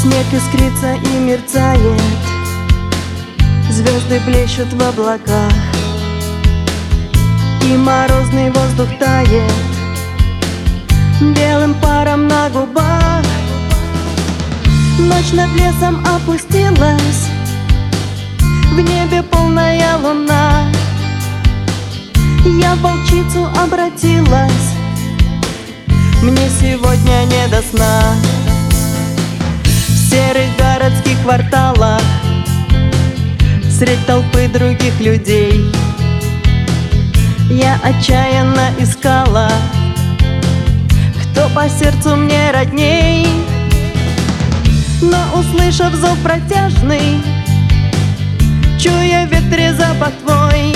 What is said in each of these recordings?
Снег искрится и мерцает, звезды блещут в облаках, и морозный воздух тает белым паром на губах. Ночь над лесом опустилась, в небе полная луна. Я в волчицу обратилась, мне сегодня не до сна. В серых городских кварталах, средь толпы других людей, я отчаянно искала, кто по сердцу мне родней. Но услышав зов протяжный, чуя в ветре запах твой,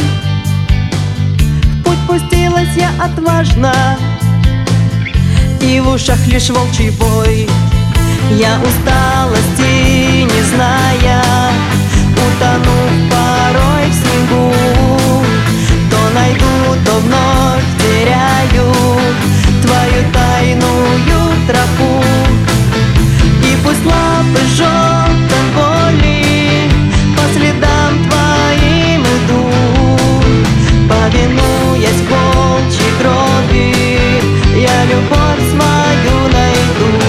в путь пустилась я отважно, и в ушах лишь волчий вой. Я усталости не зная, утонув порой в снегу, то найду, то вновь теряю твою тайную тропу. И пусть лапы жжет от боли, по следам твоим иду, повинуясь волчьей крови, я любовь свою найду.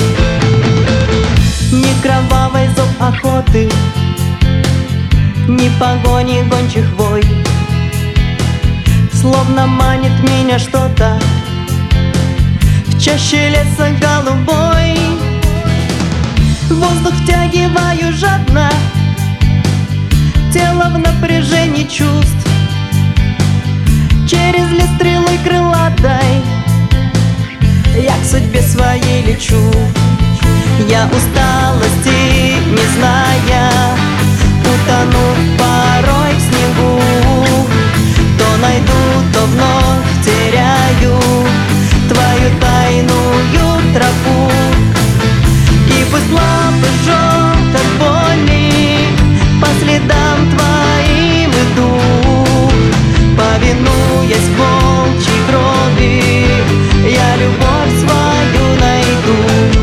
Ни кровавый зов охоты, ни погони гончих вой, словно манит меня что-то в чаще леса голубой. Воздух втягиваю жадно, тело в напряжении чувств. Через лес стрелой крылатой я к судьбе своей лечу. Я усталости не зная, утонув порой в снегу, то найду, то вновь теряю твою тайную тропу. И пусть лапы жжет от боли, по следам твоим иду, повинуясь волчьей крови, я любовь свою найду.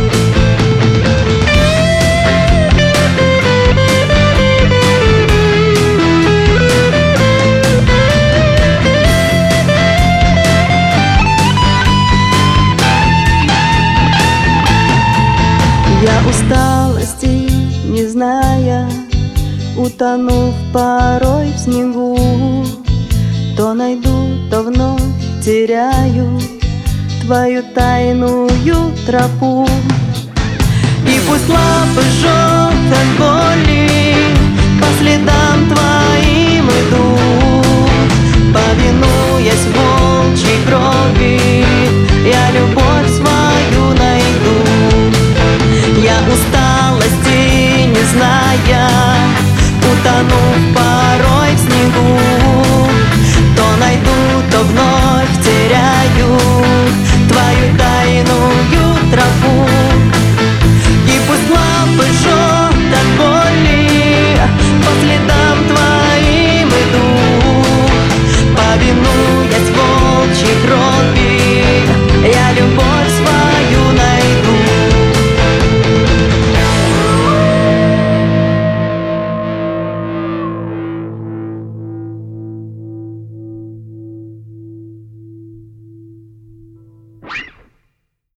Я усталости не зная, утонув порой в снегу, то найду, то вновь теряю твою тайную тропу. И пусть лапы жжет от боли, по следам твоим иду,